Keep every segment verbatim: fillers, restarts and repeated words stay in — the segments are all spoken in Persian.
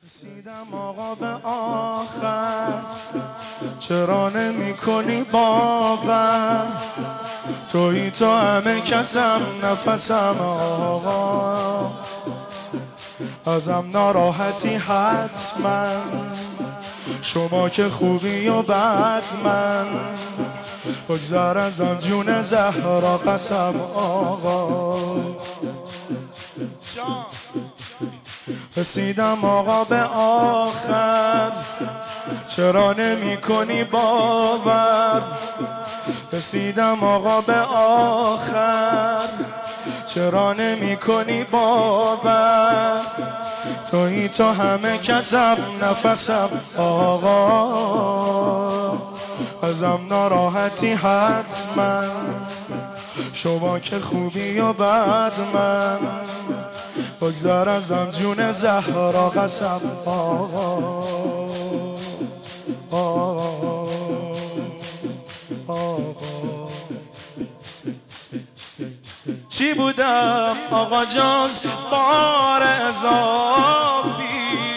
رسیدم آقا به آخر، چرا نمی کنی باور؟ تویی تو همه کسم، نفسم آقا. ازم ناراحتی حتما، شما که خوبی و بد من. بگذر ازم جون زهرا قسم آقا. رسیدم آقا به آخر، چرا نمی کنی باور؟ رسیدم آقا به آخر، چرا نمی کنی باور؟ تویی تو همه کسم، نفسم آقا. ازم ناراحتی حتما، شما که خوبی و بد من. بگذر ازم جون زهرا قسم آقا. آقا آقا چی بودم آقا جز بار اضافی؟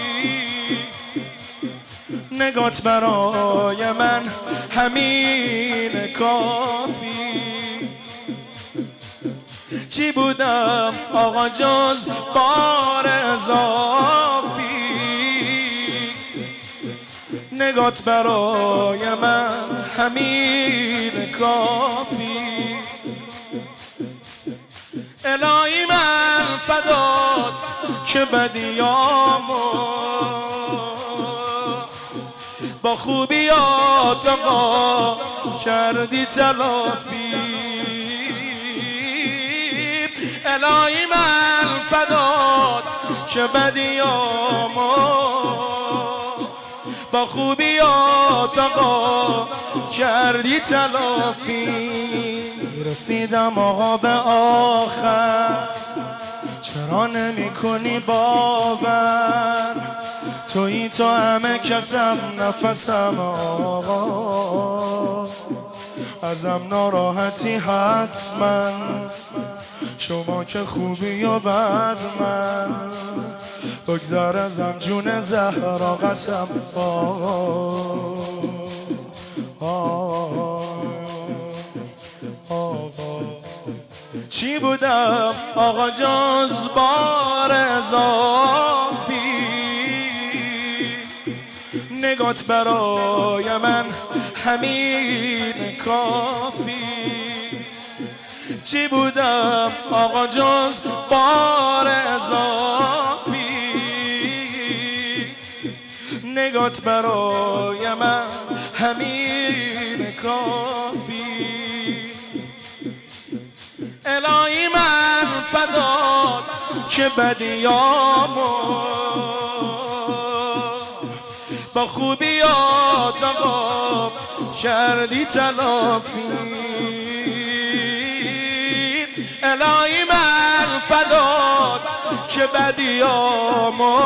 نگات برای من همین کافی. چی بودم آقا جز بار اضافی؟ نگات برای من همین کافی. الهی من فدات که بدیامو با خوبیات آقا کردی تلافی. الهی من فدات که بدیامو با خوبیات آقا کردی تلافی. رسیدم آقا به آخر، چرا نمی کنی باور؟ تویی تو همه کسم، نفسم آقا. ازم ناراحتی حتما، شما که خوبی و بد من. بگذر ازم جون زهرا قسم آقا. آقا آقا چی بودم آقا جز بار اضافی؟ نگات برای من همین کافی. چی بودم آقا جز بار اضافی؟ نگات برای من همین کافی. الهی من فدات که بدیامو با خوبیات آقا کردی تلافی. الهی من فدات که بدیامو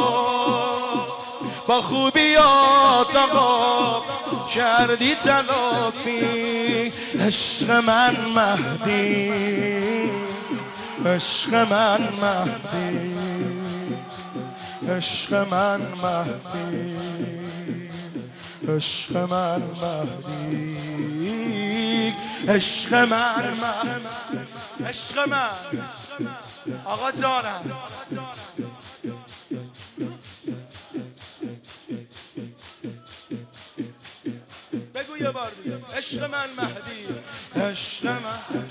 با خوبیات آقا کردی تلافی. عشق من مهدی، عشق من مهدی، عشق من مهدی، عشق من مهدی، عشق من مهدی، عشق من آقا جانم. بگو یه بار دیگه. عشق من مهدی، عشق من.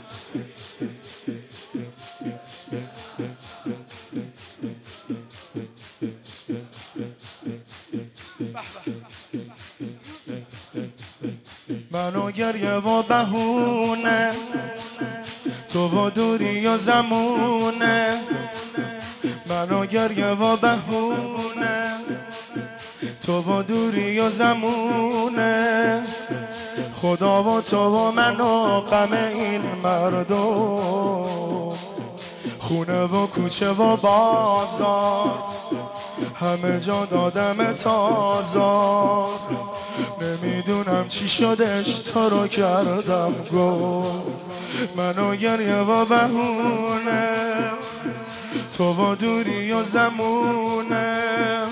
منو گریه و بهونه، تو و دوری و زمونه. منو گریه و بهونه، تو و دوری و زمونه. خدا و تو و من و غم این مردم. خونه و کوچه و بازار، همه جا دادم تازار. نمیدونم چی شدش تو رو کردم گم. منو گریه و بهونه، تو و دوری و زمونه.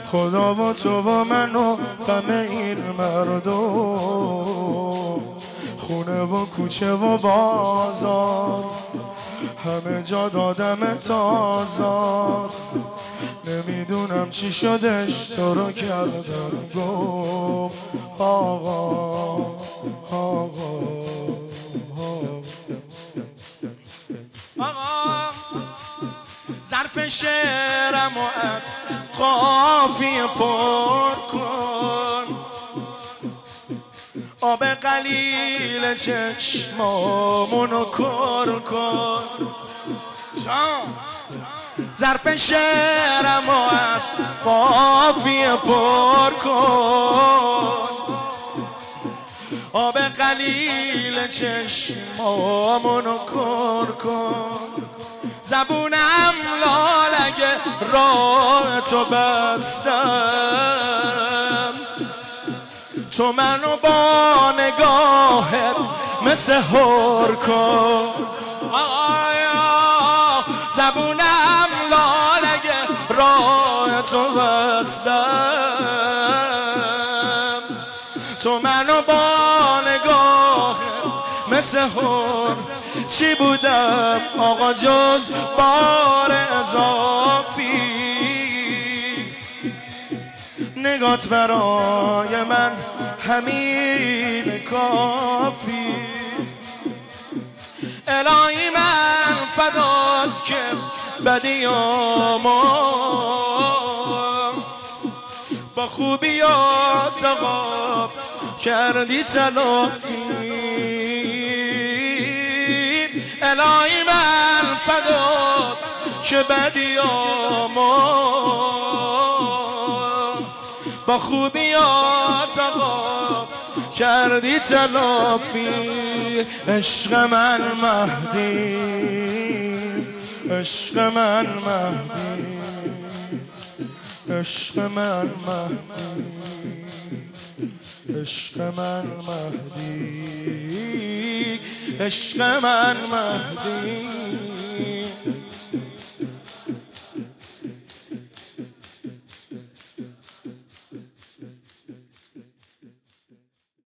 خدا و تو و من و غم این مردم، خونه و کوچه و بازار همه جا دادم تازار. نمیدونم چی شدش تو رو کردم گم آقا آقا آقا. ظرف شعرم و از قافیه پر کن، آب قلیل چشمامونو کر کن. ظرف شعرم و از قافیه پر کن، آب قلیل چشمامونو کر کن. زبونم لالگه راه تو بستم، تو منو با نگاهت مثل هر کن. زبونم لالگه راه تو بستم، تو منو با نگاهت مثل هر. چی بودم آقا جز بار اضافی، نگات برای من همین کافی. الهی من فدات که بدیامو با خوبیات آقا کردی تلافی. الهی من فدات که بدیامو با خوبیات آقا کردی تلافی. عشق من مهدی، عشق من مهدی، عشق من مهدی، عشق من مهدی، عشق من مهدی.